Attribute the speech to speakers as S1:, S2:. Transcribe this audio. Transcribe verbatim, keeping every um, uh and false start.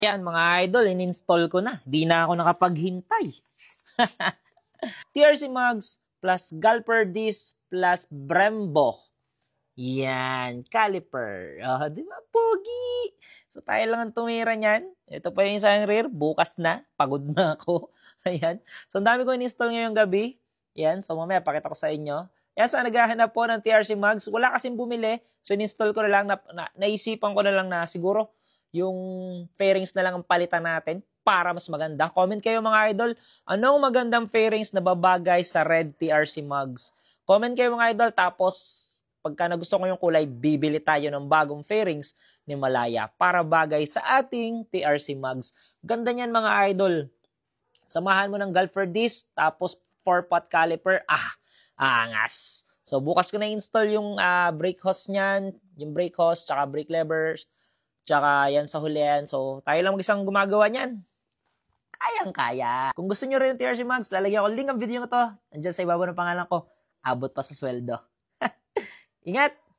S1: Yan mga idol, in-install ko na. Di na ako nakapaghintay. T R C Mugs plus Galper Disc plus Brembo. Yan, caliper. Oh, di ba, pogi? So, tayo lang ang tumira niyan. Ito pa yung isang rear. Bukas na. Pagod na ako. Ayan. So, ang dami ko in-install ngayong gabi. Yan. So, mamaya, pakita ko sa inyo. Yan, sa naghahanap po ng T R C Mugs, wala kasing bumili. So, in-install ko na lang. Na, na, naisipan ko na lang na siguro yung fairings na lang ang palitan natin para mas maganda. Comment kayo mga idol, anong magandang fairings na babagay sa red T R C Mugs? Comment kayo mga idol, tapos pagka nagusto ko yung kulay, bibili tayo ng bagong fairings ni Malaya para bagay sa ating T R C Mugs. Ganda niyan mga idol. Samahan mo ng Galper Disc, tapos four pot caliper. Ah, angas. So bukas ko na install yung uh, brake hose niyan, yung brake hose, tsaka brake levers, tsaka yan sa hulihan. So, tayo lang mag-isang gumagawa niyan. Kayang-kaya. Kung gusto nyo rin ng T R C Mugs, lalagyan ko link ang video ko to. Nandiyan sa ibabaw ng pangalan ko. Abot pa sa sweldo. Ingat!